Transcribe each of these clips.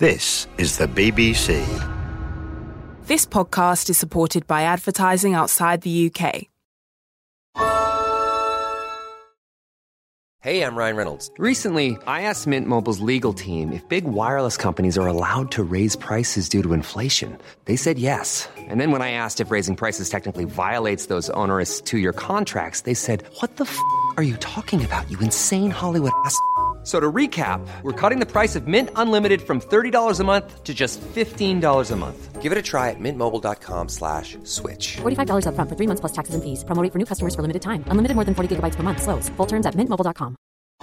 This is the BBC. This podcast is supported by advertising outside the UK. Hey, I'm Ryan Reynolds. Recently, I asked Mint Mobile's legal team if big wireless companies are allowed to raise prices due to inflation. They said yes. And then when I asked if raising prices technically violates those onerous two-year contracts, they said, "What the f*** are you talking about, you insane Hollywood ass?" So to recap, we're cutting the price of Mint Unlimited from $30 a month to just $15 a month. Give it a try at mintmobile.com/switch. $45 up front for 3 months plus taxes and fees. Promo rate for new customers for limited time. Unlimited more than 40 gigabytes per month. Slows full terms at mintmobile.com.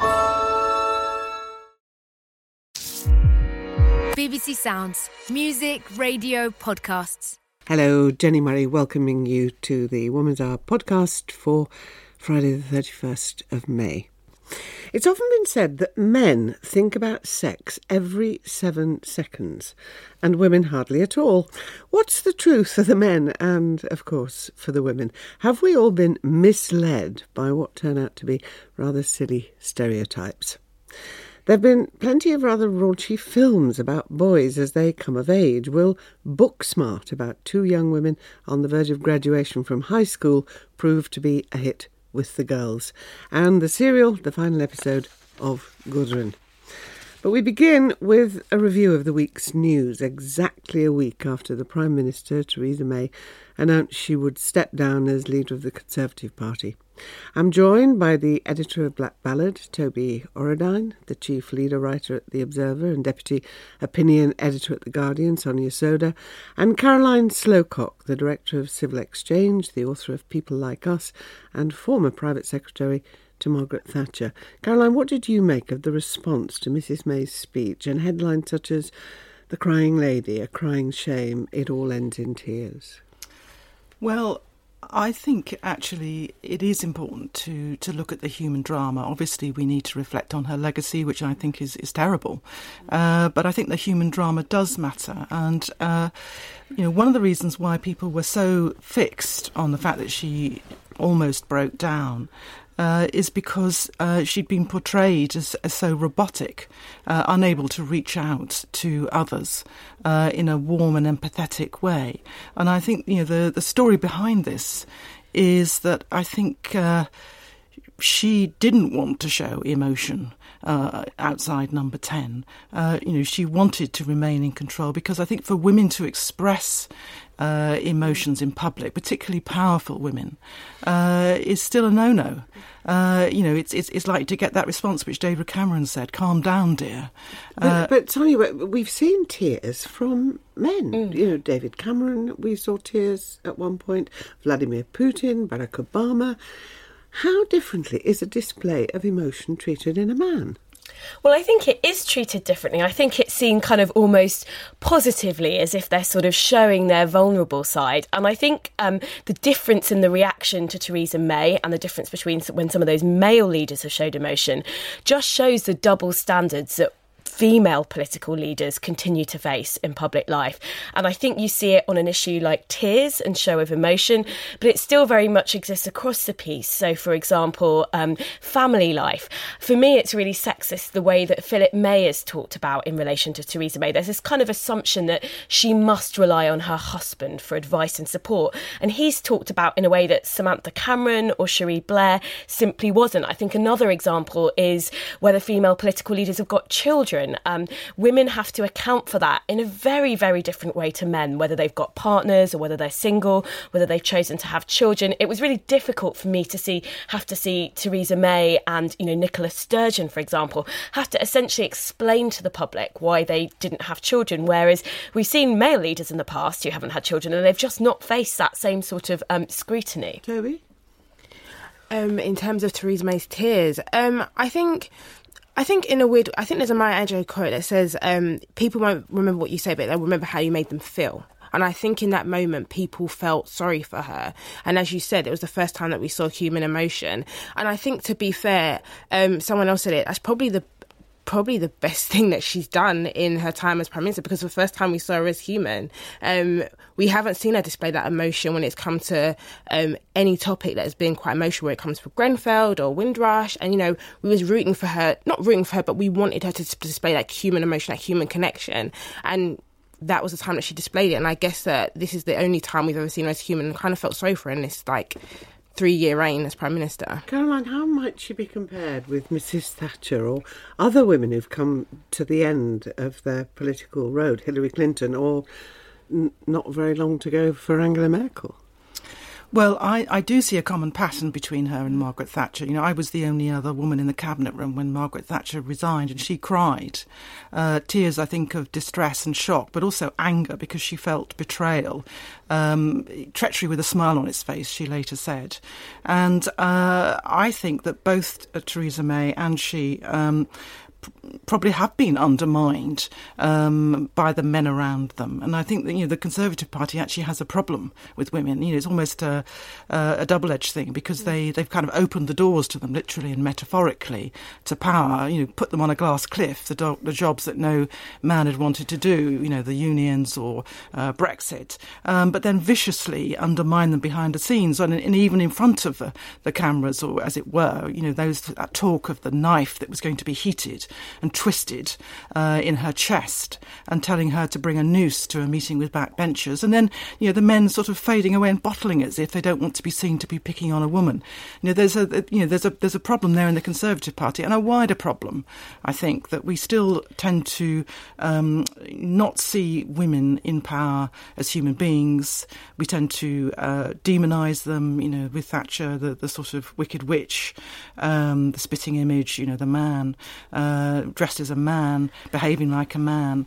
BBC Sounds. Music, radio, podcasts. Hello, Jenny Murray welcoming you to the Woman's Hour podcast for Friday the 31st of May. It's often been said that men think about sex every 7 seconds and women hardly at all. What's the truth for the men and, of course, for the women? Have we all been misled by what turn out to be rather silly stereotypes? There have been plenty of rather raunchy films about boys as they come of age. Will Booksmart, about 2 young women on the verge of graduation from high school, prove to be a hit with the girls? And the serial, the final episode of Gudrun. But we begin with a review of the week's news, exactly a week after the Prime Minister, Theresa May, announced she would step down as leader of the Conservative Party. I'm joined by the editor of Black Ballad, Toby Orredine, the chief leader writer at The Observer and deputy opinion editor at The Guardian, Sonia Soda, and Caroline Slowcock, the director of Civil Exchange, the author of People Like Us, and former private secretary to Margaret Thatcher. Caroline, what did you make of the response to Mrs May's speech and headlines such as "The Crying Lady, a Crying Shame, It All Ends in Tears"? Well, I think actually it is important to look at the human drama. Obviously, we need to reflect on her legacy, which I think is terrible. But I think the human drama does matter. And, one of the reasons why people were so fixed on the fact that she almost broke down is because she'd been portrayed as so robotic, unable to reach out to others in a warm and empathetic way. And I think, the story behind this is that I think she didn't want to show emotion outside Number 10. She wanted to remain in control because I think for women to express emotions in public, particularly powerful women, is still a no-no. It's like to get that response which David Cameron said, "Calm down, dear." But Sonia, we've seen tears from men. David Cameron, we saw tears at one point, Vladimir Putin, Barack Obama. How differently is a display of emotion treated in a man? Well, I think it is treated differently. I think it's seen kind of almost positively, as if they're sort of showing their vulnerable side. And I think the difference in the reaction to Theresa May and the difference between when some of those male leaders have showed emotion just shows the double standards that female political leaders continue to face in public life. And I think you see it on an issue like tears and show of emotion, but it still very much exists across the piece. So, for example, family life. For me, it's really sexist the way that Philip May is talked about in relation to Theresa May. There's this kind of assumption that she must rely on her husband for advice and support. And he's talked about in a way that Samantha Cameron or Cherie Blair simply wasn't. I think another example is whether female political leaders have got children. Women have to account for that in a very, very different way to men, whether they've got partners or whether they're single, whether they've chosen to have children. It was really difficult for me to have to see Theresa May and, Nicola Sturgeon, for example, have to essentially explain to the public why they didn't have children, whereas we've seen male leaders in the past who haven't had children and they've just not faced that same sort of scrutiny. Toby? In terms of Theresa May's tears, I think in a weird... I think there's a Maya Angelou quote that says, people won't remember what you say, but they'll remember how you made them feel. And I think in that moment, people felt sorry for her. And as you said, it was the first time that we saw human emotion. And I think, to be fair, someone else said it, that's probably probably the best thing that she's done in her time as Prime Minister, because the first time we saw her as human, we haven't seen her display that emotion when it's come to any topic that has been quite emotional, where it comes to Grenfell or Windrush. And, we was not rooting for her, but we wanted her to display that human emotion, that human connection. And that was the time that she displayed it. And I guess that this is the only time we've ever seen her as human, and kind of felt sorry for her in this, 3-year reign as Prime Minister. Caroline, how might she be compared with Mrs Thatcher or other women who've come to the end of their political road, Hillary Clinton, or not very long to go for Angela Merkel? Well, I do see a common pattern between her and Margaret Thatcher. I was the only other woman in the cabinet room when Margaret Thatcher resigned, and she cried. Tears, I think, of distress and shock, but also anger because she felt betrayal. Treachery with a smile on its face, she later said. And I think that both Theresa May and she probably have been undermined by the men around them. And I think that, the Conservative Party actually has a problem with women. It's almost a double-edged thing, because they've kind of opened the doors to them, literally and metaphorically, to power, put them on a glass cliff, the jobs that no man had wanted to do, the unions or Brexit, but then viciously undermine them behind the scenes and even in front of the cameras, or as it were, that talk of the knife that was going to be heated and twisted in her chest, and telling her to bring a noose to a meeting with backbenchers, and then the men sort of fading away and bottling it as if they don't want to be seen to be picking on a woman. There's a problem there in the Conservative Party, and a wider problem, I think, that we still tend to not see women in power as human beings. We tend to demonise them, with Thatcher, the sort of wicked witch, the spitting image, the man dressed as a man, behaving like a man.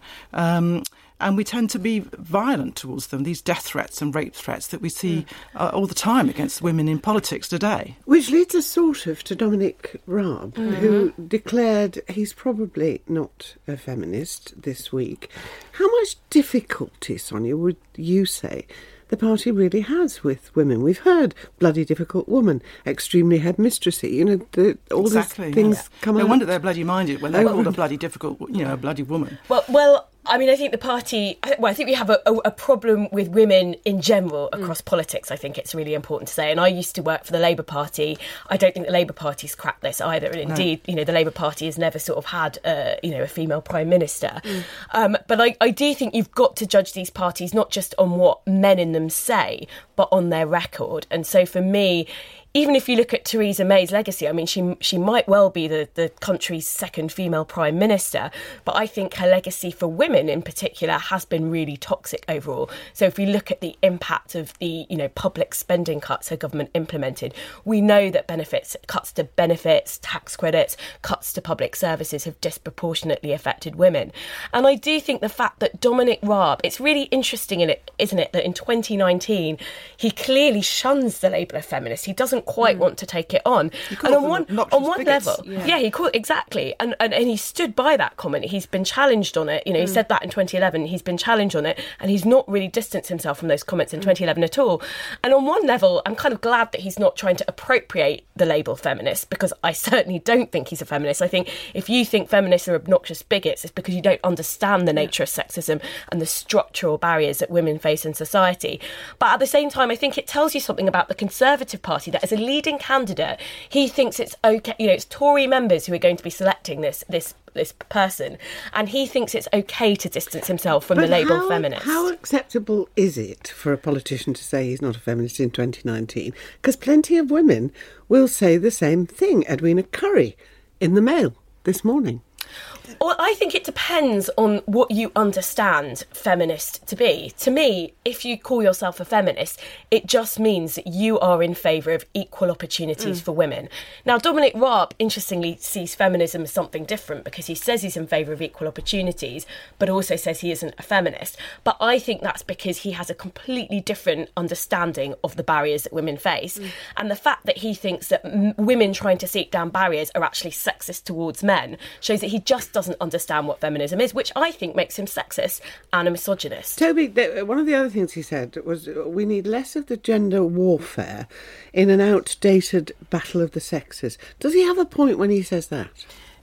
And we tend to be violent towards them, these death threats and rape threats that we see all the time against women in politics today. Which leads us sort of to Dominic Raab, who declared he's probably not a feminist this week. How much difficulty, Sonia, would you say the party really has with women? We've heard bloody difficult woman, extremely headmistressy, all exactly, these things come out. No wonder they're bloody minded when they're called a bloody difficult, a bloody woman. Well, I mean, I think the party... I think we have a problem with women in general across politics. I think it's really important to say. And I used to work for the Labour Party. I don't think the Labour Party's cracked this either. And indeed, the Labour Party has never sort of had, a female Prime Minister. But I do think you've got to judge these parties not just on what men in them say, but on their record. And so for me, even if you look at Theresa May's legacy, I mean, she might well be the country's second female Prime Minister, but I think her legacy for women in particular has been really toxic overall. So if we look at the impact of the, public spending cuts her government implemented, we know that cuts to benefits, tax credits, cuts to public services have disproportionately affected women. And I do think the fact that Dominic Raab, it's really interesting, isn't it, that in 2019, he clearly shuns the label of feminist. He doesn't quite want to take it on. And on one level, he called exactly, and he stood by that comment. He's been challenged on it. He said that in 2011. He's been challenged on it, and he's not really distanced himself from those comments in 2011 at all. And on one level, I'm kind of glad that he's not trying to appropriate the label feminist, because I certainly don't think he's a feminist. I think if you think feminists are obnoxious bigots, it's because you don't understand the nature of sexism and the structural barriers that women face in society. But at the same time, I think it tells you something about the Conservative Party, that as a leading candidate, he thinks it's okay. It's Tory members who are going to be selecting this person, and he thinks it's okay to distance himself from the label feminist. How acceptable is it for a politician to say he's not a feminist in 2019? Because plenty of women will say the same thing. Edwina Currie in the Mail this morning. Well, I think it depends on what you understand feminist to be. To me, if you call yourself a feminist, it just means that you are in favour of equal opportunities for women. Now, Dominic Raab, interestingly, sees feminism as something different, because he says he's in favour of equal opportunities, but also says he isn't a feminist. But I think that's because he has a completely different understanding of the barriers that women face. And the fact that he thinks that women trying to seek down barriers are actually sexist towards men shows that he just doesn't understand what feminism is, which I think makes him sexist and a misogynist. Toby, one of the other things he said was we need less of the gender warfare in an outdated battle of the sexes. Does he have a point when he says that?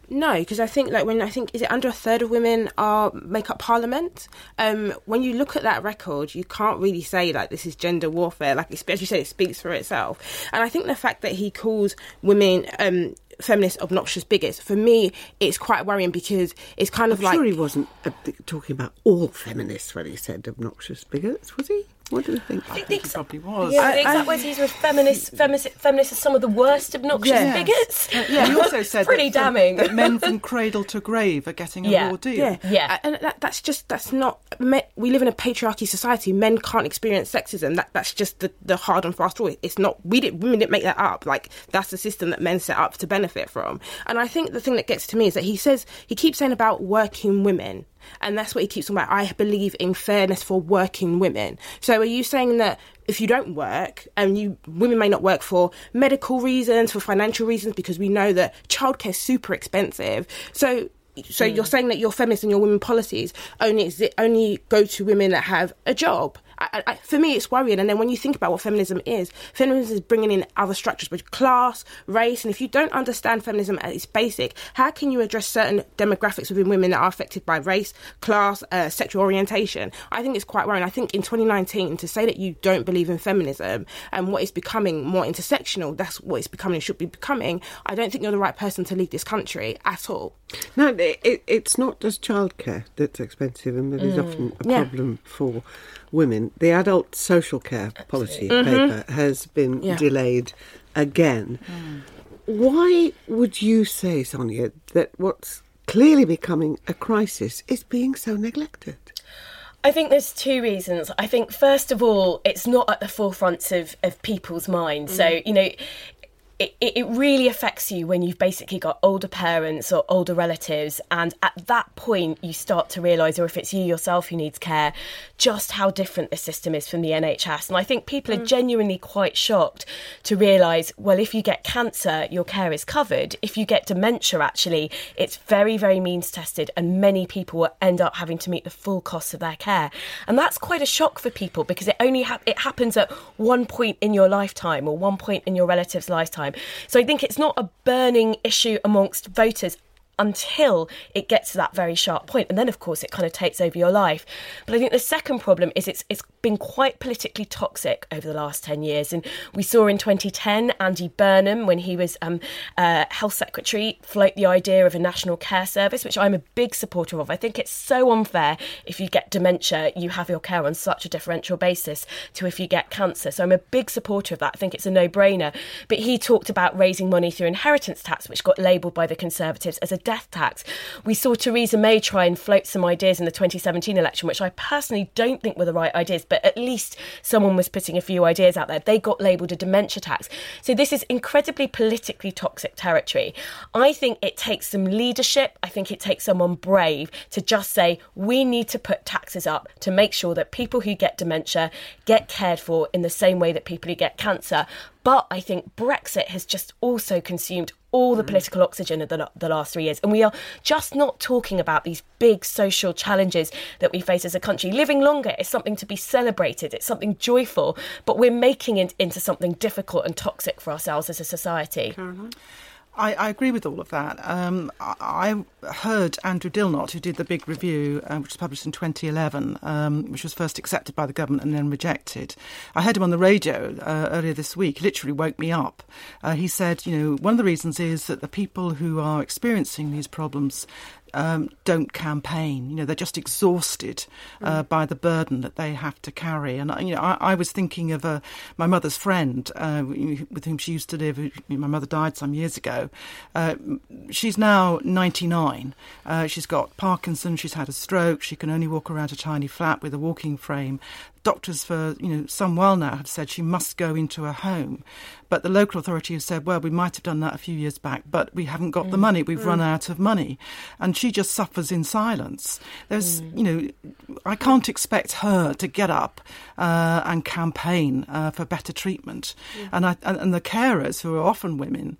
No, because I think is it under a third of women make up parliament? When you look at that record, you can't really say like this is gender warfare. Like as you said, it speaks for itself. And I think the fact that he calls women feminist obnoxious bigots, for me, it's quite worrying because it's kind of I'm sure he wasn't talking about all feminists when he said obnoxious bigots, was he? What do you think? I think he probably was. Yeah, the exact words he used were feminists are some of the worst obnoxious bigots. Yeah, he also said pretty damning. That men from cradle to grave are getting a raw deal. Yeah. And that's not... We live in a patriarchy society. Men can't experience sexism. That's just the hard and fast rule. It's not... Women didn't make that up. Like, that's the system that men set up to benefit from. And I think the thing that gets to me is that he keeps saying about working women. And that's what he keeps talking about. I believe in fairness for working women. So are you saying that if you don't work, and women may not work for medical reasons, for financial reasons, because we know that childcare is super expensive. So you're saying that your feminist and your women policies only go to women that have a job. For me, it's worrying. And then when you think about what feminism is bringing in other structures, with class, race, and if you don't understand feminism at its basic, how can you address certain demographics within women that are affected by race, class, sexual orientation? I think it's quite worrying. I think in 2019, to say that you don't believe in feminism and what is becoming more intersectional, that's what it's becoming and should be becoming, I don't think you're the right person to lead this country at all. No, it's not just childcare that's expensive and that is often a problem for women. The adult social care policy paper has been delayed again. Why would you say, Sonia, that what's clearly becoming a crisis is being so neglected? I think there's two reasons. I think, first of all, it's not at the forefront of people's minds. So, it really affects you when you've basically got older parents or older relatives, and at that point you start to realise, or if it's you yourself who needs care, just how different the system is from the NHS. And I think people are genuinely quite shocked to realise, well, if you get cancer, your care is covered. If you get dementia, actually, it's very, very means tested, and many people will end up having to meet the full costs of their care. And that's quite a shock for people, because it only it happens at one point in your lifetime or one point in your relative's lifetime. So I think it's not a burning issue amongst voters until it gets to that very sharp point. And then, of course, it kind of takes over your life. But I think the second problem is it's been quite politically toxic over the last 10 years. And we saw in 2010, Andy Burnham, when he was Health Secretary, float the idea of a national care service, which I'm a big supporter of. I think it's so unfair if you get dementia, you have your care on such a differential basis to if you get cancer. So I'm a big supporter of that. I think it's a no-brainer. But he talked about raising money through inheritance tax, which got labelled by the Conservatives as a death tax. We saw Theresa May try and float some ideas in the 2017 election, which I personally don't think were the right ideas, but at least someone was putting a few ideas out there. They got labelled a dementia tax. So this is incredibly politically toxic territory. I think it takes some leadership. I think it takes someone brave to just say, we need to put taxes up to make sure that people who get dementia get cared for in the same way that people who get cancer. But I think Brexit has just also consumed all the political oxygen of the last 3 years. And we are just not talking about these big social challenges that we face as a country. Living longer is something to be celebrated. It's something joyful. But we're making it into something difficult and toxic for ourselves as a society. Caroline? I agree with all of that. I heard Andrew Dilnot, who did the big review, which was published in 2011, which was first accepted by the government and then rejected. I heard him on the radio earlier this week. He literally woke me up. He said, one of the reasons is that the people who are experiencing these problems don't campaign. They're just exhausted by the burden that they have to carry. And I was thinking of my mother's friend with whom she used to live. My mother died some years ago. She's now 99. She's got Parkinson's. She's had a stroke. She can only walk around a tiny flat with a walking frame. Doctors for some while now have said she must go into a home, but the local authority has said, well, we might have done that a few years back, but we haven't got the money. We've run out of money, and she just suffers in silence. There's I can't expect her to get up and campaign for better treatment. And the carers, who are often women,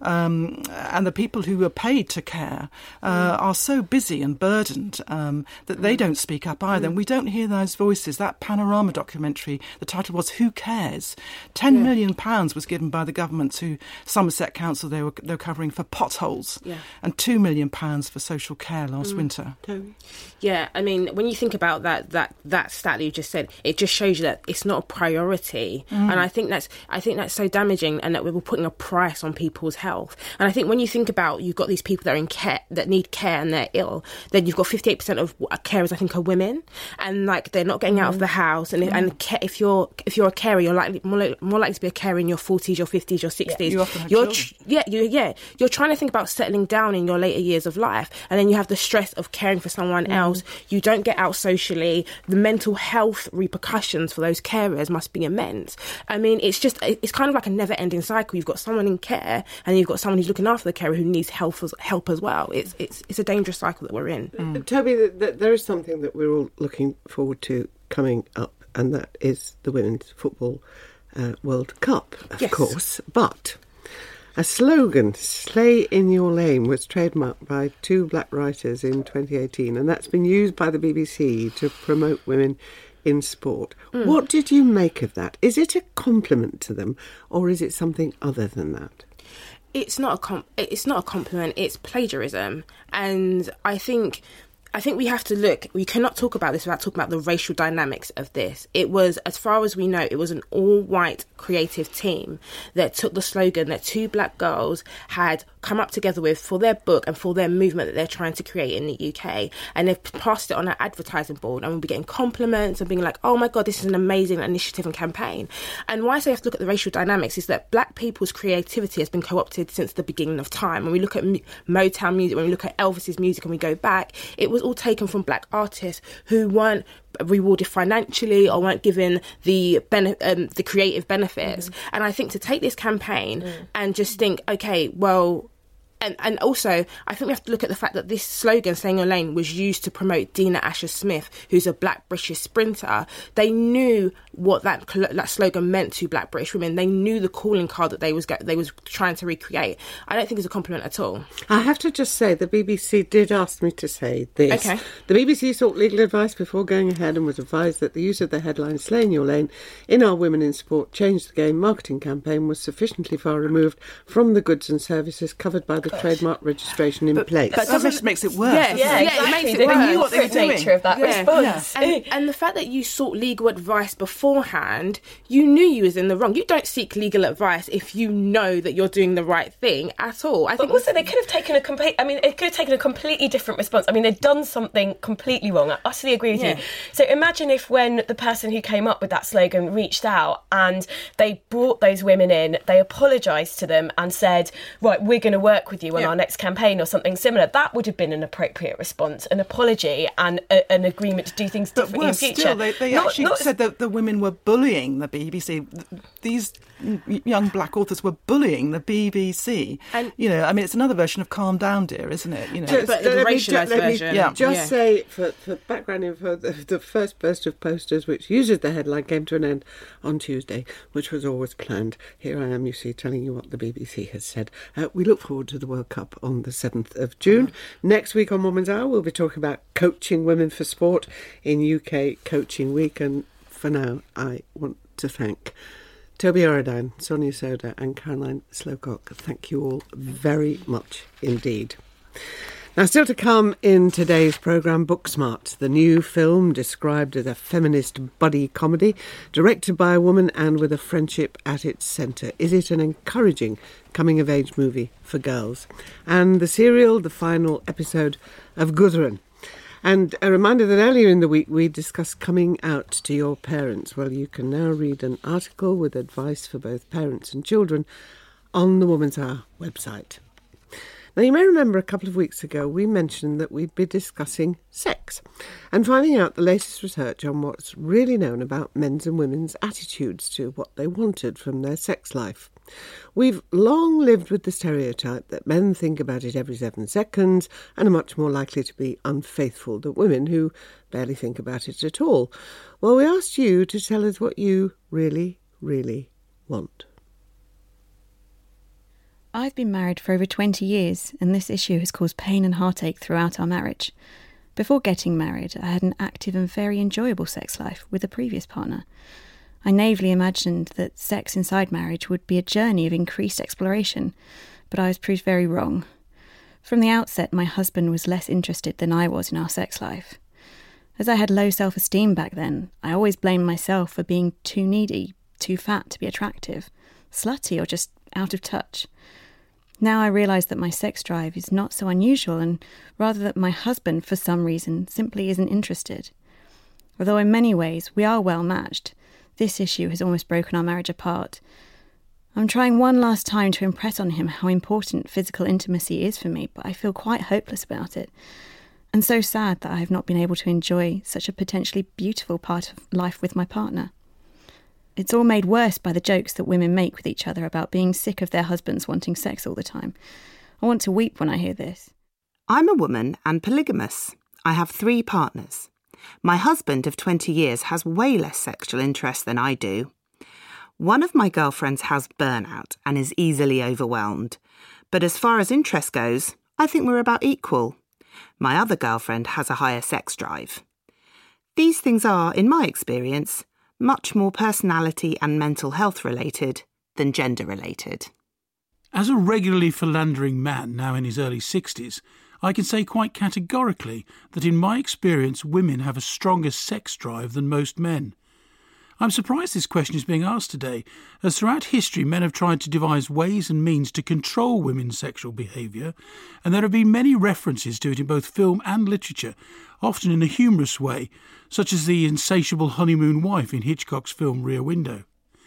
and the people who are paid to care are so busy and burdened that they don't speak up either. And we don't hear those voices. That Panorama documentary, the title was "Who Cares?" £10 million was given by the government to Somerset Council. They were covering for potholes, and £2 million for social care last winter. Yeah, I mean, when you think about that stat that you just said, it just shows you that it's not a priority, and I think that's so damaging, and that we're putting a price on people's health. And I think when you think about, you've got these people that are in care, that need care, and they're ill, then you've got 58% of carers, I think, are women, and like they're not getting out of the house. And if you're a carer, you're more likely to be a carer in your 40s, your 50s, your 60s. Yeah, you often have children. You're trying to think about settling down in your later years of life, and then you have the stress of caring for someone else. You don't get out socially. The mental health repercussions for those carers must be immense. I mean, it's kind of like a never-ending cycle. You've got someone in care, and you've got someone who's looking after the carer who needs help as well. It's a dangerous cycle that we're in. Toby, there is something that we're all looking forward to coming up, and that is the Women's Football World Cup, of course. But a slogan, "Slay in your lane," was trademarked by 2 black writers in 2018, and that's been used by the BBC to promote women in sport. What did you make of that? Is it a compliment to them, or is it something other than that? It's not a compliment. It's plagiarism, and I think we have to look. We cannot talk about this without talking about the racial dynamics of this. It was, as far as we know, it was an all-white creative team that took the slogan that 2 black girls had come up together with for their book and for their movement that they're trying to create in the UK. And they've passed it on an advertising board, and we'll be getting compliments and being like, oh my God, this is an amazing initiative and campaign. And why I say you have to look at the racial dynamics is that black people's creativity has been co-opted since the beginning of time. When we look at Motown music, when we look at Elvis's music and we go back, it was all taken from black artists who weren't rewarded financially or weren't given the creative benefits. And I think to take this campaign and just think, okay, well, and also, I think we have to look at the fact that this slogan, "Stay in your lane," was used to promote Dina Asher-Smith, who's a black British sprinter. They knew what that slogan meant to black British women. They knew the calling card that they was trying to recreate. I don't think it's a compliment at all. I have to just say, the BBC did ask me to say this. Okay. The BBC sought legal advice before going ahead and was advised that the use of the headline "Slay in your lane" in Our Women in Sport Change the Game marketing campaign was sufficiently far removed from the goods and services covered by the trademark registration in place. But that makes it worse. Exactly. It makes it they worse. knew what they were doing. Nature of that response. And the fact that you sought legal advice beforehand, you knew you was in the wrong. You don't seek legal advice if you know that you're doing the right thing at all. I think also they could have taken it could have taken a completely different response. I mean, they'd done something completely wrong. I utterly agree with you. So imagine if, when the person who came up with that slogan reached out and they brought those women in, they apologised to them and said, right, we're going to work with you on our next campaign or something similar. That would have been an appropriate response, an apology and an agreement to do things differently in future. Still, they actually said that the women were bullying the BBC. These young black authors were bullying the BBC. And, I mean, it's another version of "Calm Down, dear," isn't it? But the racialised version. Just say, for background info, the first burst of posters which uses the headline came to an end on Tuesday, which was always planned. Here I am, you see, telling you what the BBC has said. We look forward to the World Cup on the 7th of June. Next week on Woman's Hour, we'll be talking about coaching women for sport in UK Coaching Week. And for now, I want to thank Toby Orridine, Sonia Soda and Caroline Slowcock. Thank you all very much indeed. Now, still to come in today's programme, Booksmart, the new film described as a feminist buddy comedy, directed by a woman and with a friendship at its centre. Is it an encouraging coming-of-age movie for girls? And the serial, the final episode of Gudrun. And a reminder that earlier in the week we discussed coming out to your parents. Well, you can now read an article with advice for both parents and children on the Woman's Hour website. Now, you may remember a couple of weeks ago we mentioned that we'd be discussing sex and finding out the latest research on what's really known about men's and women's attitudes to what they wanted from their sex life. We've long lived with the stereotype that men think about it every 7 seconds and are much more likely to be unfaithful than women who barely think about it at all. Well, we asked you to tell us what you really, really want. I've been married for over 20 years, and this issue has caused pain and heartache throughout our marriage. Before getting married, I had an active and very enjoyable sex life with a previous partner. I naively imagined that sex inside marriage would be a journey of increased exploration, but I was proved very wrong. From the outset, my husband was less interested than I was in our sex life. As I had low self-esteem back then, I always blamed myself for being too needy, too fat to be attractive, slutty or just out of touch. Now I realise that my sex drive is not so unusual, and rather that my husband, for some reason, simply isn't interested. Although in many ways we are well matched, this issue has almost broken our marriage apart. I'm trying one last time to impress on him how important physical intimacy is for me, but I feel quite hopeless about it, and so sad that I have not been able to enjoy such a potentially beautiful part of life with my partner. It's all made worse by the jokes that women make with each other about being sick of their husbands wanting sex all the time. I want to weep when I hear this. I'm a woman and polygamous. I have 3 partners. My husband of 20 years has way less sexual interest than I do. One of my girlfriends has burnout and is easily overwhelmed. But as far as interest goes, I think we're about equal. My other girlfriend has a higher sex drive. These things are, in my experience, much more personality and mental health related than gender related. As a regularly philandering man now in his early 60s, I can say quite categorically that in my experience women have a stronger sex drive than most men. I'm surprised this question is being asked today, as throughout history men have tried to devise ways and means to control women's sexual behaviour, and there have been many references to it in both film and literature, often in a humorous way, such as the insatiable honeymoon wife in Hitchcock's film Rear Window.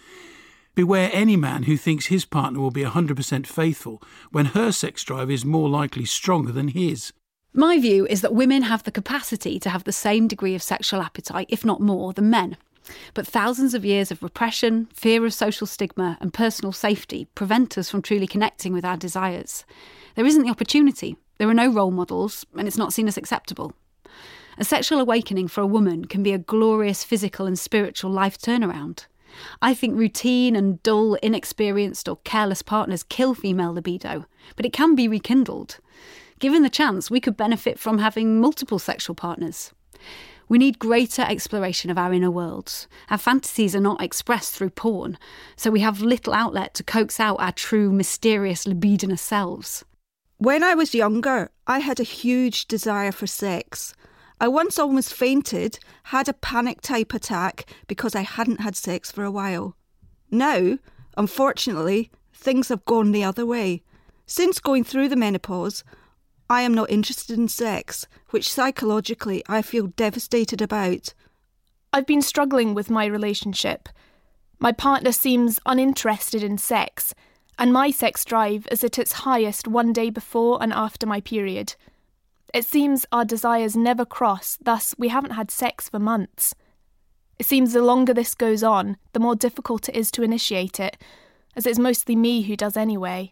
Beware any man who thinks his partner will be 100% faithful when her sex drive is more likely stronger than his. My view is that women have the capacity to have the same degree of sexual appetite, if not more, than men. But thousands of years of repression, fear of social stigma and personal safety prevent us from truly connecting with our desires. There isn't the opportunity, there are no role models, and it's not seen as acceptable. A sexual awakening for a woman can be a glorious physical and spiritual life turnaround. I think routine and dull, inexperienced or careless partners kill female libido, but it can be rekindled. Given the chance, we could benefit from having multiple sexual partners. We need greater exploration of our inner worlds. Our fantasies are not expressed through porn, so we have little outlet to coax out our true, mysterious, libidinous selves. When I was younger, I had a huge desire for sex. I once almost fainted, had a panic-type attack because I hadn't had sex for a while. Now, unfortunately, things have gone the other way. Since going through the menopause, I am not interested in sex, which psychologically I feel devastated about. I've been struggling with my relationship. My partner seems uninterested in sex, and my sex drive is at its highest one day before and after my period. It seems our desires never cross, thus we haven't had sex for months. It seems the longer this goes on, the more difficult it is to initiate it, as it's mostly me who does anyway.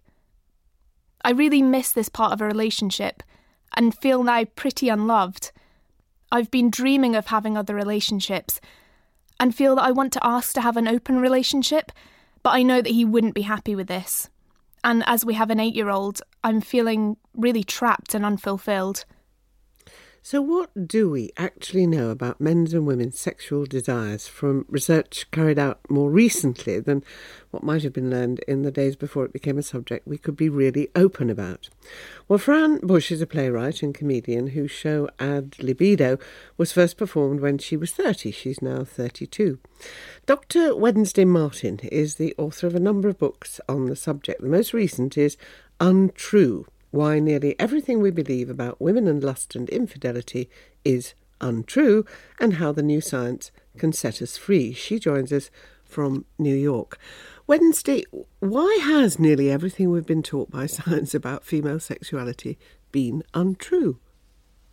I really miss this part of a relationship, and feel now pretty unloved. I've been dreaming of having other relationships, and feel that I want to ask to have an open relationship, but I know that he wouldn't be happy with this. And as we have an 8-year-old, I'm feeling really trapped and unfulfilled. So what do we actually know about men's and women's sexual desires from research carried out more recently than what might have been learned in the days before it became a subject we could be really open about? Well, Fran Bush is a playwright and comedian whose show Ad Libido was first performed when she was 30. She's now 32. Dr. Wednesday Martin is the author of a number of books on the subject. The most recent is Untrue: Why Nearly Everything We Believe About Women and Lust and Infidelity is Untrue, and How the New Science Can Set Us Free. She joins us from New York. Wednesday, why has nearly everything we've been taught by science about female sexuality been untrue?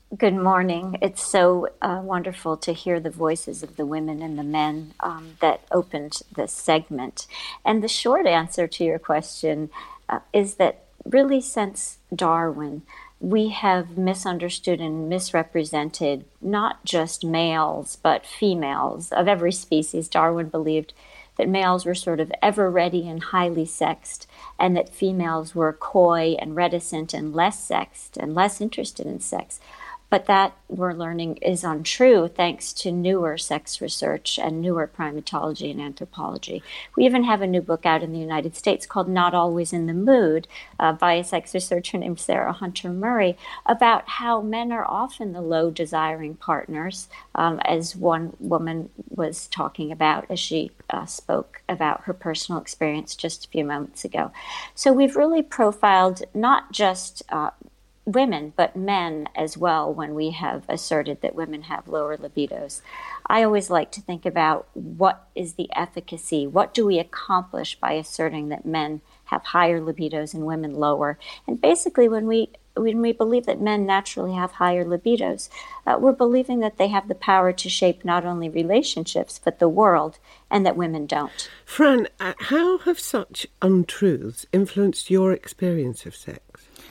Good morning. It's so wonderful to hear the voices of the women and the men that opened this segment. And the short answer to your question is that really since Darwin, we have misunderstood and misrepresented not just males, but females of every species. Darwin believed that males were sort of ever ready and highly sexed, and that females were coy and reticent and less sexed and less interested in sex. But that, we're learning, is untrue thanks to newer sex research and newer primatology and anthropology. We even have a new book out in the United States called Not Always in the Mood by a sex researcher named Sarah Hunter Murray about how men are often the low desiring partners, as one woman was talking about as she spoke about her personal experience just a few moments ago. So we've really profiled not just women, but men as well, when we have asserted that women have lower libidos. I always like to think about what is the efficacy, what do we accomplish by asserting that men have higher libidos and women lower. And basically when we believe that men naturally have higher libidos, we're believing that they have the power to shape not only relationships, but the world, and that women don't. Fran, how have such untruths influenced your experience of sex?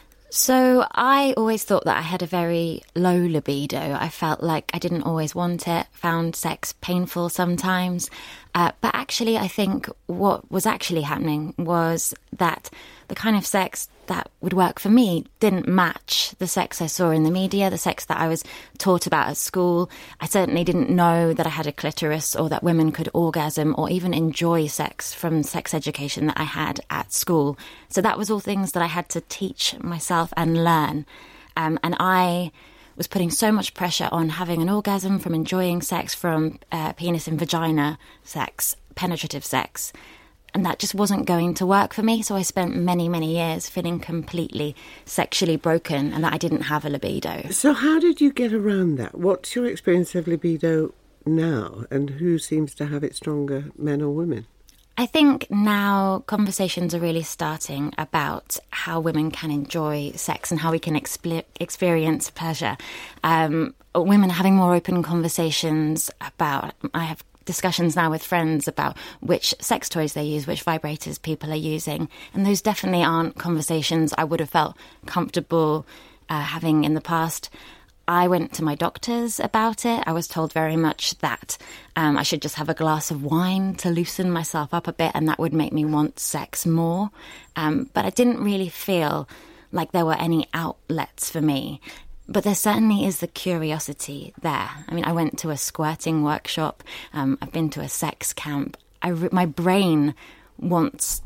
So I always thought that I had a very low libido. I felt like I didn't always want it, found sex painful sometimes. But actually, I think what was actually happening was that the kind of sex that would work for me didn't match the sex I saw in the media, the sex that I was taught about at school. I certainly didn't know that I had a clitoris or that women could orgasm or even enjoy sex from sex education that I had at school. So that was all things that I had to teach myself and learn. And I was putting so much pressure on having an orgasm from enjoying sex from penis and vagina sex, penetrative sex. And that just wasn't going to work for me. So I spent many, many years feeling completely sexually broken and that I didn't have a libido. So how did you get around that? What's your experience of libido now? And who seems to have it stronger, men or women? I think now conversations are really starting about how women can enjoy sex and how we can experience pleasure. Women are having more open conversations about, I have discussions now with friends about which sex toys they use, which vibrators people are using. And those definitely aren't conversations I would have felt comfortable having in the past. I went to my doctors about it. I was told very much that I should just have a glass of wine to loosen myself up a bit, and that would make me want sex more. But I didn't really feel like there were any outlets for me. But there certainly is the curiosity there. I mean, I went to a squirting workshop. I've been to a sex camp. My brain wants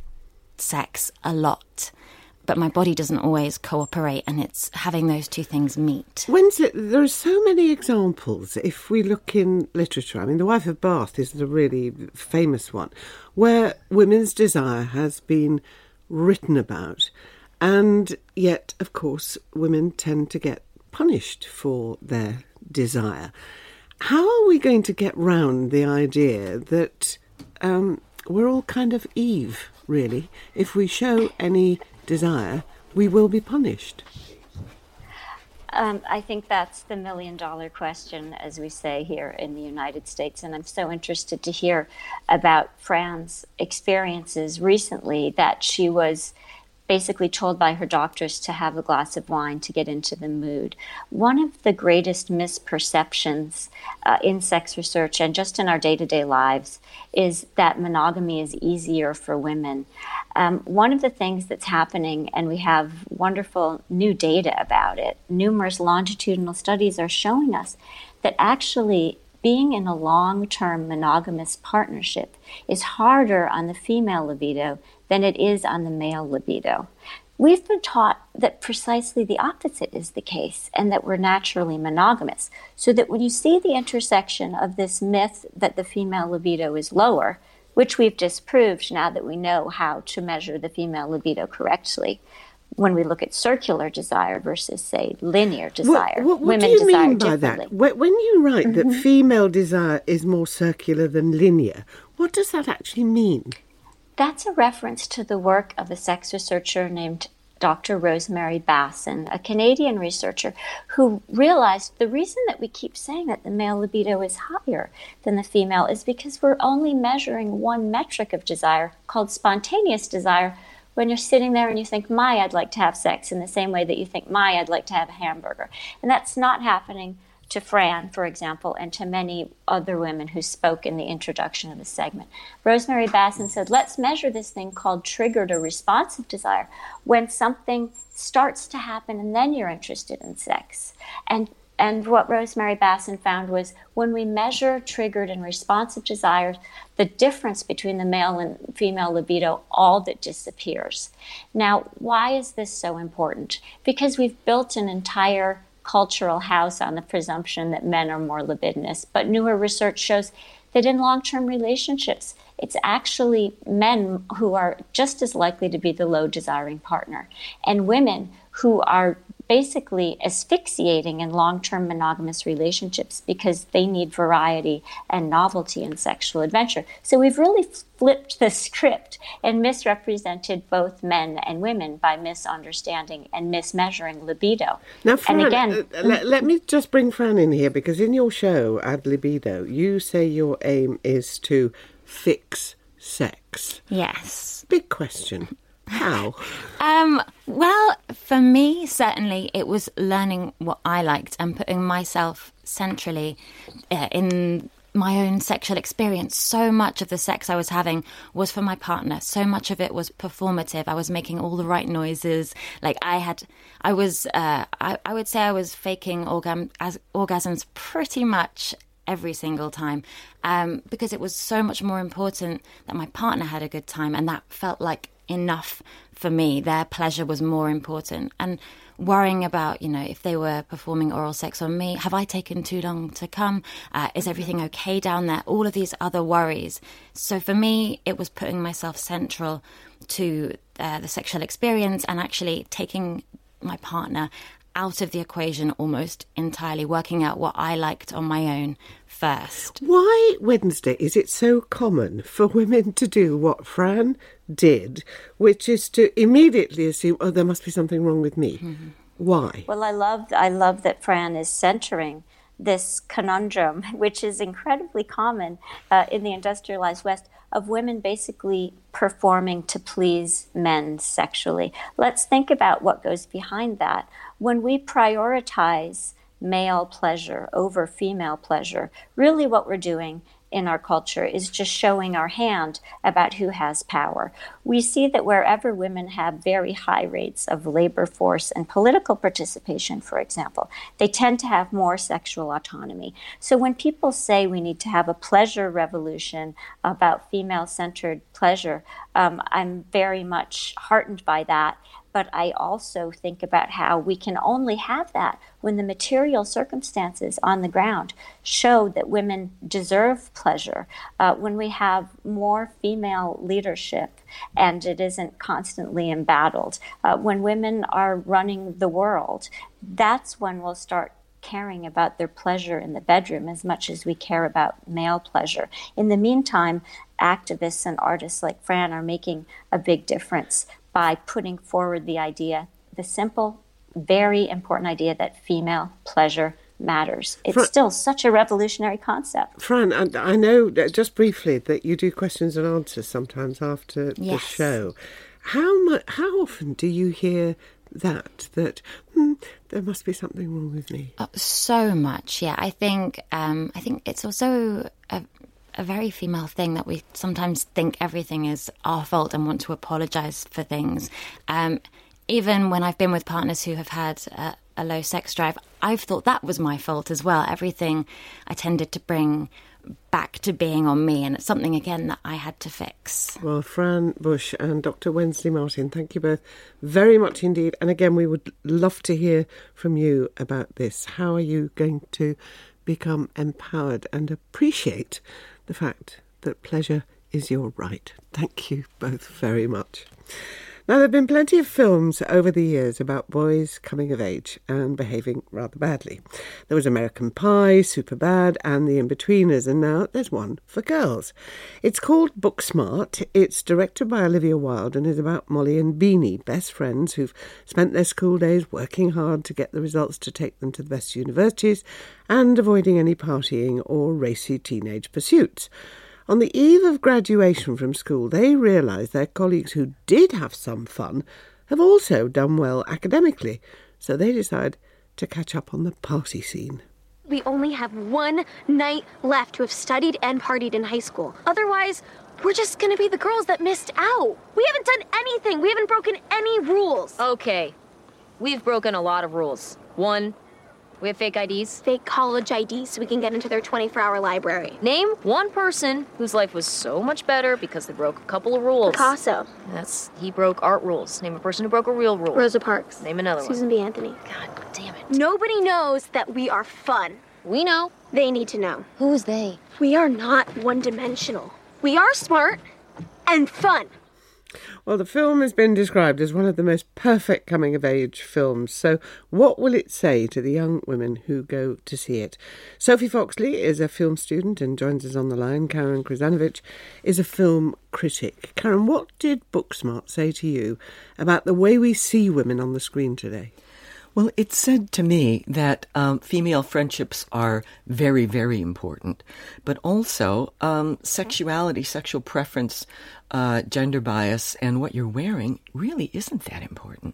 sex a lot, but my body doesn't always cooperate, and it's having those two things meet. There are so many examples, if we look in literature. I mean, The Wife of Bath is the really famous one, where women's desire has been written about, and yet, of course, women tend to get punished for their desire. How are we going to get round the idea that we're all kind of Eve, really? If we show any desire, we will be punished. I think that's the million-dollar question, as we say here in the United States. And I'm so interested to hear about Fran's experiences recently, that she was basically told by her doctors to have a glass of wine to get into the mood. One of the greatest misperceptions in sex research and just in our day-to-day lives is that monogamy is easier for women. One of the things that's happening, and we have wonderful new data about it, numerous longitudinal studies are showing us that actually being in a long-term monogamous partnership is harder on the female libido than it is on the male libido. We've been taught that precisely the opposite is the case, and that we're naturally monogamous. So that when you see the intersection of this myth that the female libido is lower, which we've disproved now that we know how to measure the female libido correctly, when we look at circular desire versus, say, linear desire. What women do you desire mean by differently. that? When you write that female desire is more circular than linear, what does that actually mean? That's a reference to the work of a sex researcher named Dr. Rosemary Basson, a Canadian researcher who realized the reason that we keep saying that the male libido is higher than the female is because we're only measuring one metric of desire called spontaneous desire. When you're sitting there and you think, my, I'd like to have sex, in the same way that you think, my, I'd like to have a hamburger. And that's not happening to Fran, for example, and to many other women who spoke in the introduction of the segment. Rosemary Basson said, let's measure this thing called triggered or responsive desire, when something starts to happen and then you're interested in sex. And what Rosemary Basson found was when we measure triggered and responsive desires, the difference between the male and female libido, all that disappears. Now, why is this so important? Because we've built an entire cultural house on the presumption that men are more libidinous. But newer research shows that in long-term relationships, it's actually men who are just as likely to be the low-desiring partner, and women who are basically asphyxiating in long-term monogamous relationships because they need variety and novelty in sexual adventure. So we've really flipped the script and misrepresented both men and women by misunderstanding and mismeasuring libido. Now, Fran, and again, let me just bring Fran in here, because in your show, Ad Libido, you say your aim is to fix sex. Yes. Big question. How? Well, for me, certainly, it was learning what I liked and putting myself centrally in my own sexual experience. So much of the sex I was having was for my partner. So much of it was performative. I was making all the right noises. Like I would say I was faking orgasms pretty much every single time, because it was so much more important that my partner had a good time, and that felt like enough for me. Their pleasure was more important. And worrying about, if they were performing oral sex on me, have I taken too long to come? Is everything okay down there? All of these other worries. So for me, it was putting myself central to the sexual experience and actually taking my partner out of the equation almost entirely, working out what I liked on my own first. Why, Wednesday, is it so common for women to do what Fran did, which is to immediately assume, oh, there must be something wrong with me? Mm-hmm. Why? Well, I love that Fran is centering this conundrum, which is incredibly common in the industrialized West, of women basically performing to please men sexually. Let's think about what goes behind that. When we prioritize male pleasure over female pleasure, really what we're doing in our culture is just showing our hand about who has power. We see that wherever women have very high rates of labor force and political participation, for example, they tend to have more sexual autonomy. So when people say we need to have a pleasure revolution about female-centered pleasure, I'm very much heartened by that. But I also think about how we can only have that when the material circumstances on the ground show that women deserve pleasure, when we have more female leadership and it isn't constantly embattled, when women are running the world, that's when we'll start caring about their pleasure in the bedroom as much as we care about male pleasure. In the meantime, activists and artists like Fran are making a big difference by putting forward the idea, the simple, very important idea that female pleasure matters. It's still such a revolutionary concept. Fran, I know, just briefly, that you do questions and answers sometimes after the show. How often do you hear that there must be something wrong with me? So much, yeah. I think it's also a very female thing that we sometimes think everything is our fault and want to apologise for things. Even when I've been with partners who have had a low sex drive, I've thought that was my fault as well. Everything I tended to bring back to being on me, and it's something, again, that I had to fix. Well, Fran Bush and Dr. Wednesday Martin, thank you both very much indeed. And again, we would love to hear from you about this. How are you going to become empowered and appreciate the fact that pleasure is your right? Thank you both very much. Now, there have been plenty of films over the years about boys coming of age and behaving rather badly. There was American Pie, Superbad, and The Inbetweeners, and now there's one for girls. It's called Booksmart. It's directed by Olivia Wilde and is about Molly and Beanie, best friends who've spent their school days working hard to get the results to take them to the best universities and avoiding any partying or racy teenage pursuits. On the eve of graduation from school, they realise their colleagues who did have some fun have also done well academically, so they decide to catch up on the party scene. We only have one night left to have studied and partied in high school. Otherwise, we're just gonna be the girls that missed out. We haven't done anything. We haven't broken any rules. Okay, we've broken a lot of rules. One, we have fake IDs. Fake college IDs so we can get into their 24-hour library. Name one person whose life was so much better because they broke a couple of rules. Picasso. He broke art rules. Name a person who broke a real rule. Rosa Parks. Name another Susan B. Anthony. God damn it. Nobody knows that we are fun. We know. They need to know. Who's they? We are not one-dimensional. We are smart and fun. Well, the film has been described as one of the most perfect coming-of-age films, so what will it say to the young women who go to see it? Sophie Foxley is a film student and joins us on the line. Karen Krzanovich is a film critic. Karen, what did Booksmart say to you about the way we see women on the screen today? Well, it said to me that female friendships are very, very important, but also sexuality, sexual preference, gender bias, and what you're wearing really isn't that important.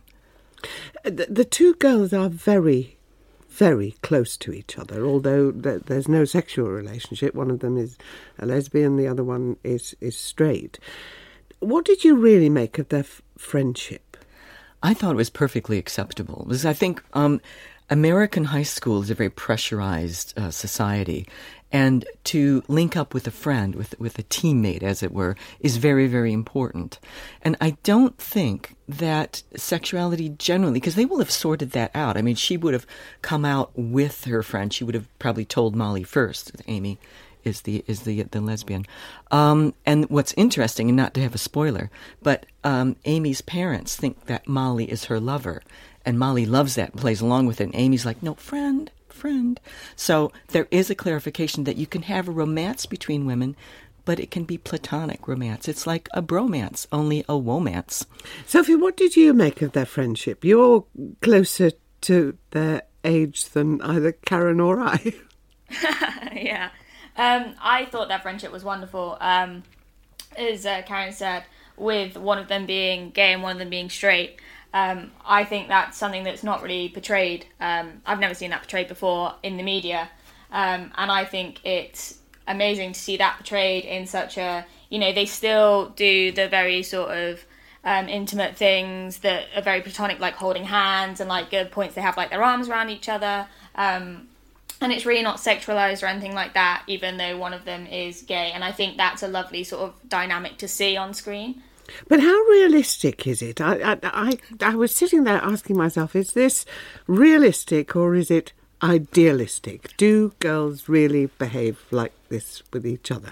The two girls are very, very close to each other, although there's no sexual relationship. One of them is a lesbian, the other one is straight. What did you really make of their friendship? I thought it was perfectly acceptable because I think American high school is a very pressurized society, and to link up with a friend, with a teammate, as it were, is very, very important. And I don't think that sexuality generally, because they will have sorted that out. I mean, she would have come out with her friend. She would have probably told Molly first. Amy is the lesbian. And what's interesting, and not to have a spoiler, but Amy's parents think that Molly is her lover, and Molly loves that and plays along with it, and Amy's like, no, friend. So there is a clarification that you can have a romance between women, but it can be platonic romance. It's like a bromance, only a womance. Sophie, what did you make of their friendship? You're closer to their age than either Karen or I. Yeah. I thought that friendship was wonderful. As Karen said, with one of them being gay and one of them being straight. I think that's something that's not really portrayed. I've never seen that portrayed before in the media. And I think it's amazing to see that portrayed in such a, they still do the very sort of intimate things that are very platonic, like holding hands, and like at points they have like their arms around each other. And it's really not sexualized or anything like that, even though one of them is gay. And I think that's a lovely sort of dynamic to see on screen. But how realistic is it? I was sitting there asking myself, is this realistic or is it idealistic? Do girls really behave like this with each other?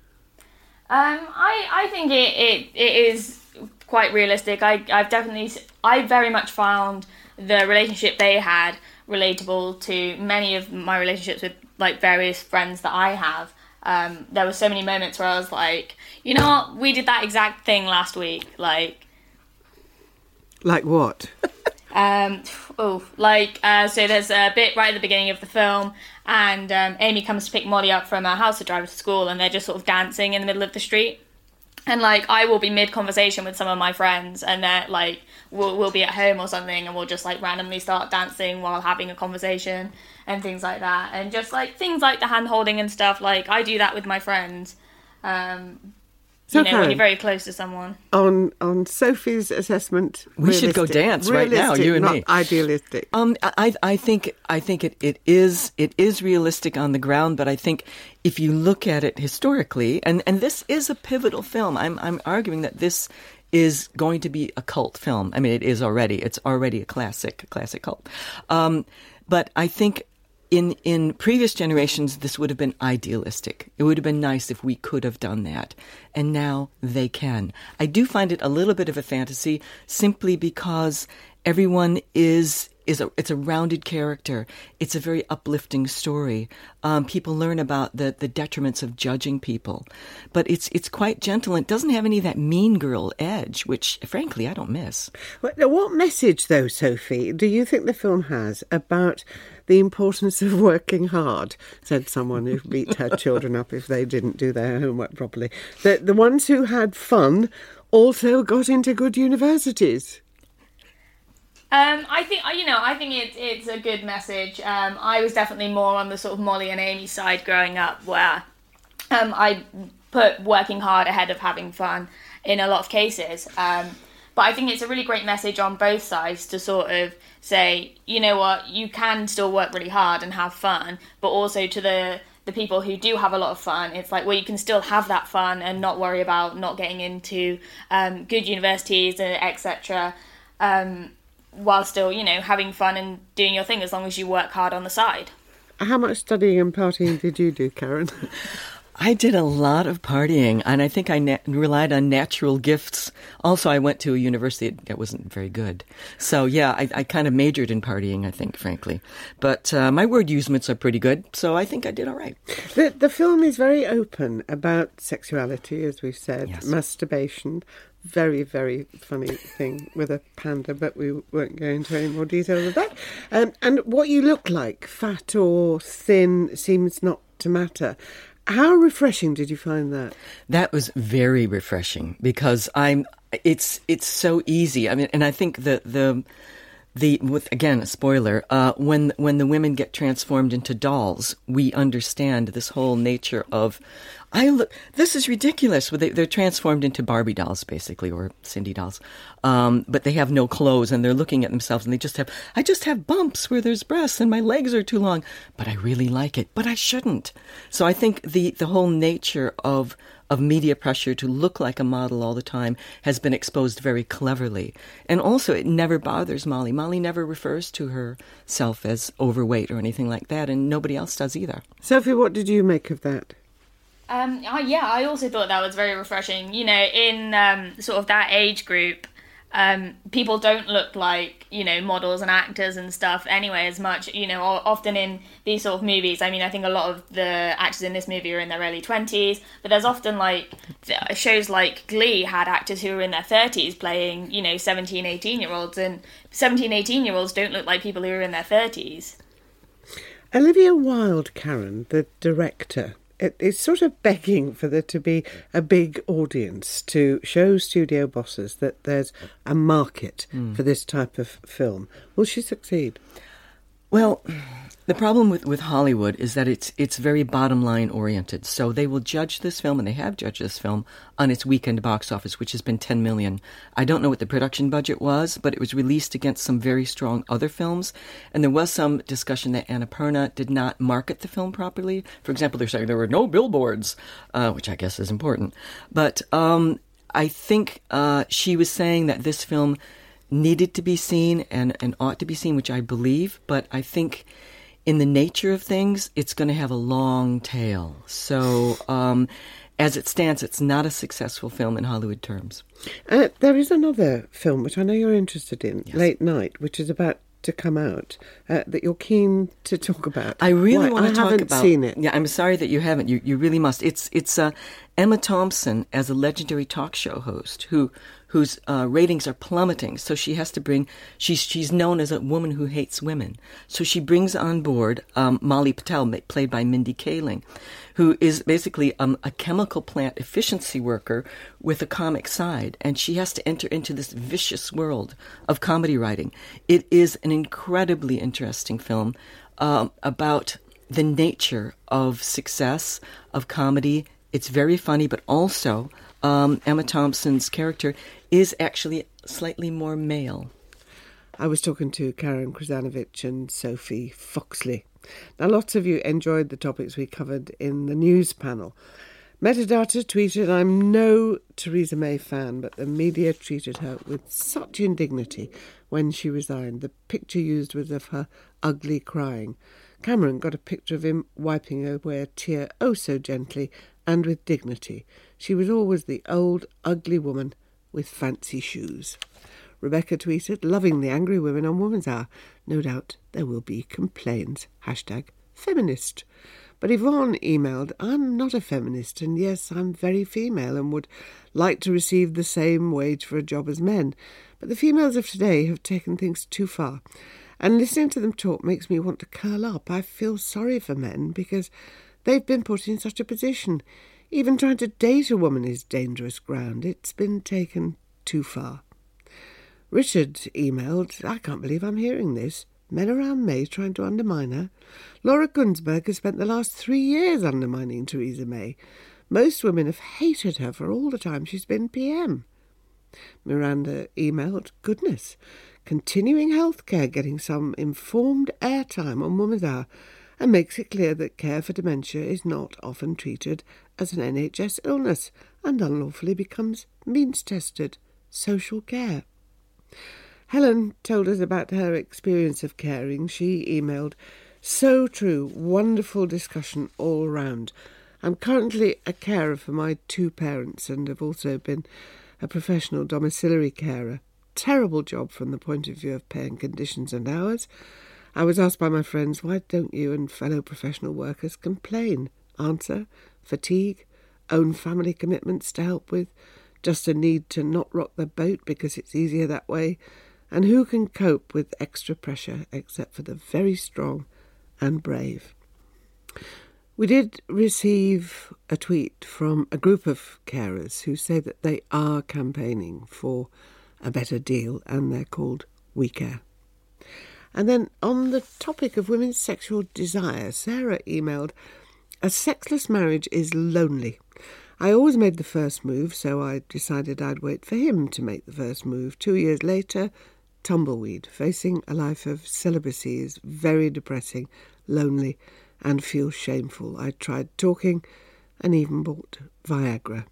I think it is quite realistic. I very much found the relationship they had relatable to many of my relationships with like various friends that I have. There were so many moments where I was like, you know what, we did that exact thing last week. Like what? So there's a bit right at the beginning of the film, and Amy comes to pick Molly up from her house to drive her to school, and they're just sort of dancing in the middle of the street. And like I will be mid-conversation with some of my friends, and they're like, we'll be at home or something, and we'll just like randomly start dancing while having a conversation and things like that. And just like things like the hand holding and stuff, like I do that with my friends. When you're very close to someone. On Sophie's assessment, we should go dance right now, you and not me. Idealistic. I think it is realistic on the ground, but I think if you look at it historically, and this is a pivotal film. I'm arguing that this is going to be a cult film. I mean, it is already. It's already a classic cult. But I think in previous generations, this would have been idealistic. It would have been nice if we could have done that. And now they can. I do find it a little bit of a fantasy simply because everyone it's a rounded character. It's a very uplifting story. People learn about the detriments of judging people. But it's quite gentle and it doesn't have any of that mean girl edge, which, frankly, I don't miss. What message, though, Sophie, do you think the film has about the importance of working hard, said someone who beat her children up if they didn't do their homework properly? The ones who had fun also got into good universities. I think it's a good message. I was definitely more on the sort of Molly and Amy side growing up, where I put working hard ahead of having fun in a lot of cases. But I think it's a really great message on both sides to sort of say, you know what, you can still work really hard and have fun, but also to the people who do have a lot of fun, it's like, well, you can still have that fun and not worry about not getting into good universities, etc., while still, having fun and doing your thing as long as you work hard on the side. How much studying and partying did you do, Karen? I did a lot of partying, and I think I relied on natural gifts. Also, I went to a university that wasn't very good. So, yeah, I kind of majored in partying, I think, frankly. But my word usements are pretty good, so I think I did all right. The film is very open about sexuality, as we've said, yes. Masturbation. Very, very funny thing with a panda, but we won't go into any more detail of that. And what you look like, fat or thin, seems not to matter. How refreshing did you find that? That was very refreshing because it's so easy. I mean, and I think with again a spoiler, when the women get transformed into dolls, we understand this whole nature of this is ridiculous. They're transformed into Barbie dolls, basically, or Cindy dolls. But they have no clothes, and they're looking at themselves, and I just have bumps where there's breasts, and my legs are too long. But I really like it, but I shouldn't. So I think the whole nature of media pressure to look like a model all the time has been exposed very cleverly. And also, it never bothers Molly. Molly never refers to herself as overweight or anything like that, and nobody else does either. Sophie, what did you make of that? I also thought that was very refreshing. In sort of that age group, people don't look like, models and actors and stuff anyway as much, often in these sort of movies. I mean, I think a lot of the actors in this movie are in their early 20s, but there's often shows like Glee had actors who were in their 30s playing, 17, 18-year-olds, and 17, 18-year-olds don't look like people who are in their 30s. Olivia Wilde, Karen, the director, it's sort of begging for there to be a big audience to show studio bosses that there's a market for this type of film. Will she succeed? Well, the problem with Hollywood is that it's very bottom line oriented. So they will judge this film, and they have judged this film, on its weekend box office, which has been $10 million. I don't know what the production budget was, but it was released against some very strong other films. And there was some discussion that Annapurna did not market the film properly. For example, they're saying there were no billboards, which I guess is important. But I think she was saying that this film needed to be seen and ought to be seen, which I believe, but I think in the nature of things, it's going to have a long tail. So as it stands, it's not a successful film in Hollywood terms. There is another film, which I know you're interested in, yes. Late Night, which is about to come out, that you're keen to talk about. I really want to talk about. I haven't seen it. Yeah, I'm sorry that you haven't. You really must. It's Emma Thompson as a legendary talk show host whose ratings are plummeting. So she has to bring. She's known as a woman who hates women. So she brings on board Molly Patel, played by Mindy Kaling, who is basically a chemical plant efficiency worker with a comic side, and she has to enter into this vicious world of comedy writing. It is an incredibly interesting film about the nature of success, of comedy. It's very funny, but also Emma Thompson's character is actually slightly more male. I was talking to Karen Krzanovich and Sophie Foxley. Now, lots of you enjoyed the topics we covered in the news panel. Metadata tweeted, "I'm no Theresa May fan, but the media treated her with such indignity when she resigned. The picture used was of her ugly crying. Cameron got a picture of him wiping away a tear oh so gently and with dignity. She was always the old, ugly woman with fancy shoes. Rebecca tweeted, loving the angry women on Woman's Hour. No doubt there will be complaints. #feminist. But Yvonne emailed, I'm not a feminist, and yes, I'm very female and would like to receive the same wage for a job as men. But the females of today have taken things too far. And listening to them talk makes me want to curl up. I feel sorry for men because they've been put in such a position. Even trying to date a woman is dangerous ground. It's been taken too far. Richard emailed, I can't believe I'm hearing this. Men around May trying to undermine her. Laura Gunsberg has spent the last 3 years undermining Theresa May. Most women have hated her for all the time she's been PM. Miranda emailed, goodness, continuing healthcare getting some informed airtime on Woman's Hour and makes it clear that care for dementia is not often treated as an NHS illness and unlawfully becomes means-tested social care. Helen told us about her experience of caring. She emailed, so true, wonderful discussion all round. I'm currently a carer for my 2 parents and have also been a professional domiciliary carer. Terrible job from the point of view of pay and conditions and hours. I was asked by my friends, why don't you and fellow professional workers complain? Answer, fatigue, own family commitments to help with, just a need to not rock the boat because it's easier that way. And who can cope with extra pressure except for the very strong and brave? We did receive a tweet from a group of carers who say that they are campaigning for a better deal, and they're called We Care. And then on the topic of women's sexual desire, Sarah emailed, a sexless marriage is lonely. I always made the first move, so I decided I'd wait for him to make the first move. 2 years later, tumbleweed. Facing a life of celibacy is very depressing, lonely, and feels shameful. I tried talking and even bought Viagra.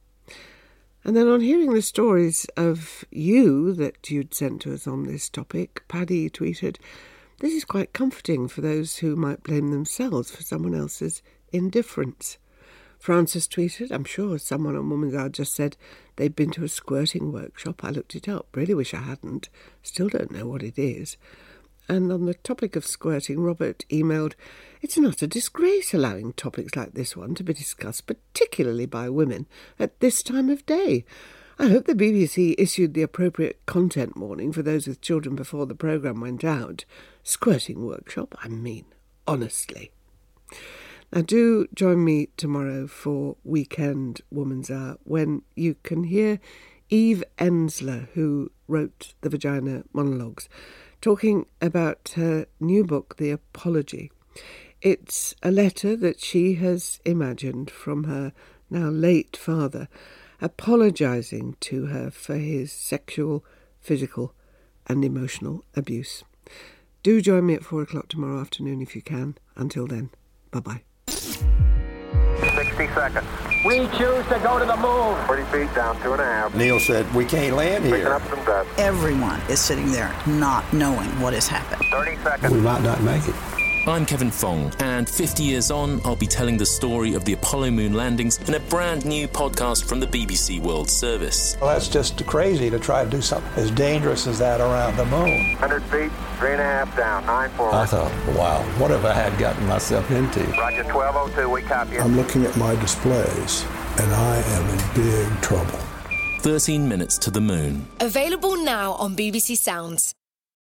And then on hearing the stories of you that you'd sent to us on this topic, Paddy tweeted, this is quite comforting for those who might blame themselves for someone else's indifference. Francis tweeted, I'm sure someone on Woman's Hour just said they'd been to a squirting workshop. I looked it up. Really wish I hadn't. Still don't know what it is. And on the topic of squirting, Robert emailed, it's an utter disgrace allowing topics like this one to be discussed, particularly by women, at this time of day. I hope the BBC issued the appropriate content warning for those with children before the programme went out. Squirting workshop, I mean, honestly. Now do join me tomorrow for Weekend Woman's Hour when you can hear Eve Ensler, who wrote the Vagina Monologues, talking about her new book, The Apology. It's a letter that she has imagined from her now late father, apologising to her for his sexual, physical and emotional abuse. Do join me at 4 o'clock tomorrow afternoon if you can. Until then, bye-bye. 60 seconds. We choose to go to the moon. 40 feet down, 2.5. Neil said, we can't land here. Picking up some dust. Everyone is sitting there not knowing what has happened. 30 seconds. We might not make it. I'm Kevin Fong, and 50 years on, I'll be telling the story of the Apollo moon landings in a brand new podcast from the BBC World Service. Well, that's just crazy to try to do something as dangerous as that around the moon. 100 feet, 3.5 down, 9 forward. I thought, wow, what have I had gotten myself into? Roger, 1202, we copy it. I'm looking at my displays, and I am in big trouble. 13 minutes to the moon. Available now on BBC Sounds.